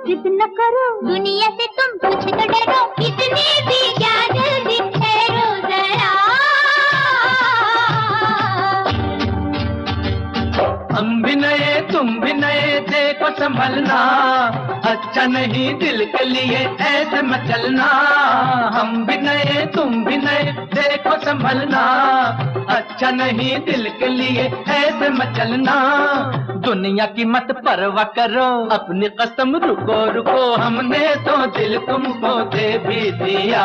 जिद न करो, दुनिया से तुम कुछ तो डरो, इतनी भी क्या जल्दी ठहरो जरा। हम भी नए तुम भी नए, देखो संभलना, अच्छा नहीं दिल के लिए ऐसे मत चलना। हम भी नए तुम भी नए, देखो संभलना, अच्छा नहीं दिल के लिए ऐसे मत चलना। दुनिया की मत परवाह करो, अपनी कसम रुको रुको, हमने तो दिल तुमको दे भी दिया।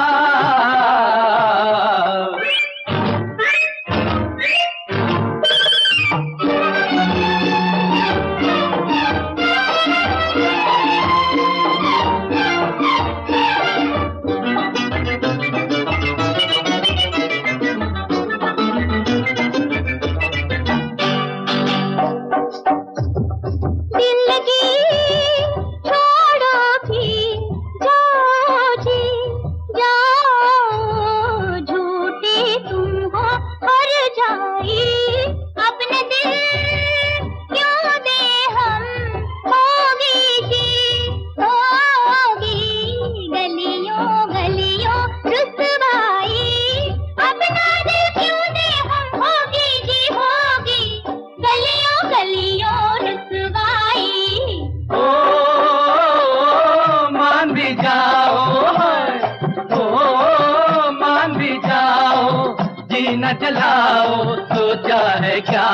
न जलाओ सोचा है क्या,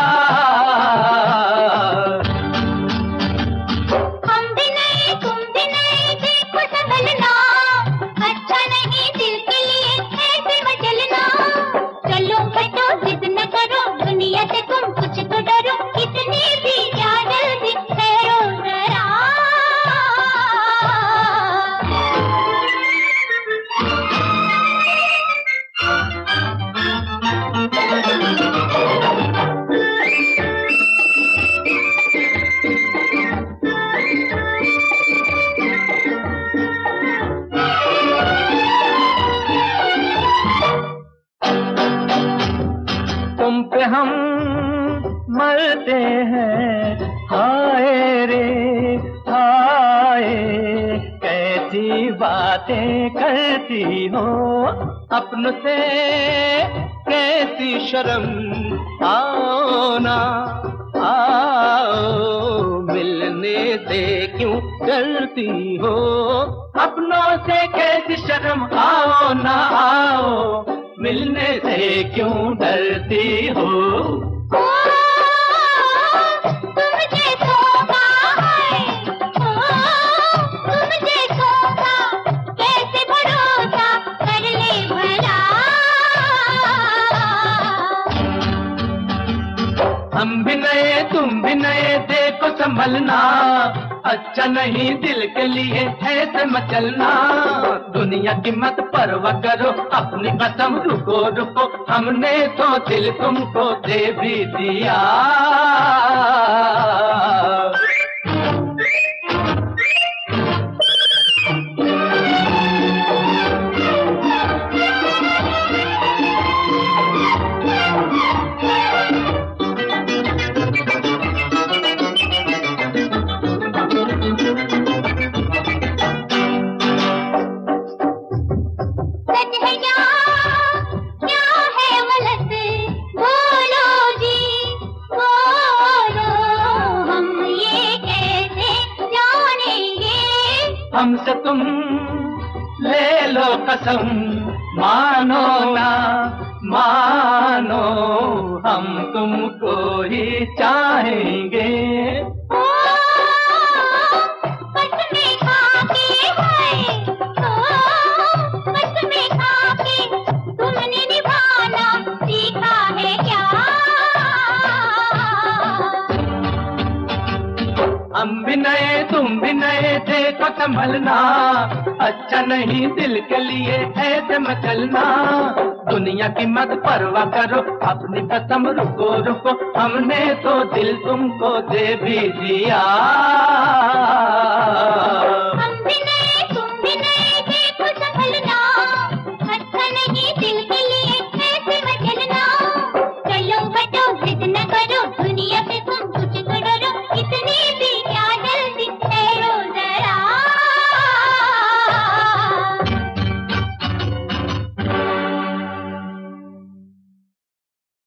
हम भी नहीं तुम भी नहीं, देखो संभलना, अच्छा नहीं दिल के लिए ऐसे मत चलना। चलो हटो जिद न करो, दुनिया से तुम कुछ तो डरो, इतनी भी क्या जल्दी ठहरो जरा। तुम पे हम मरते हैं, हाय रे हाय, कैसी बातें करती हो, अपनों से कैसी शर्म, आओ ना आओ, मिलने से क्यों डरती हो, अपनों से कैसी शर्म, आओ ना आओ, मिलने से क्यों डरती हो। तुझे धोखा है, तुझे धोखा, कैसे भरोसा कर ले भला। हम भी नए तुम भी नए, देखो संभलना, अच्छा नहीं दिल के लिए ऐसे मत चलना। दुनिया की मत परवाह करो, अपनी कसम रुको रुको, हमने तो दिल तुमको दे भी दिया। हमसे तुम ले लो कसम, मानो ना मानो, हम तुमको ही चाहेंगे। कसमें खाके है, कसमें खाके तुमने निभाना सीखा है क्या। हम भी नए तुम भी नए, देखो संभलना, अच्छा नहीं दिल के लिए ऐसे मत चलना। दुनिया की मत परवाह करो, अपनी कसम रुको रुको, हमने तो दिल तुमको दे भी दिया।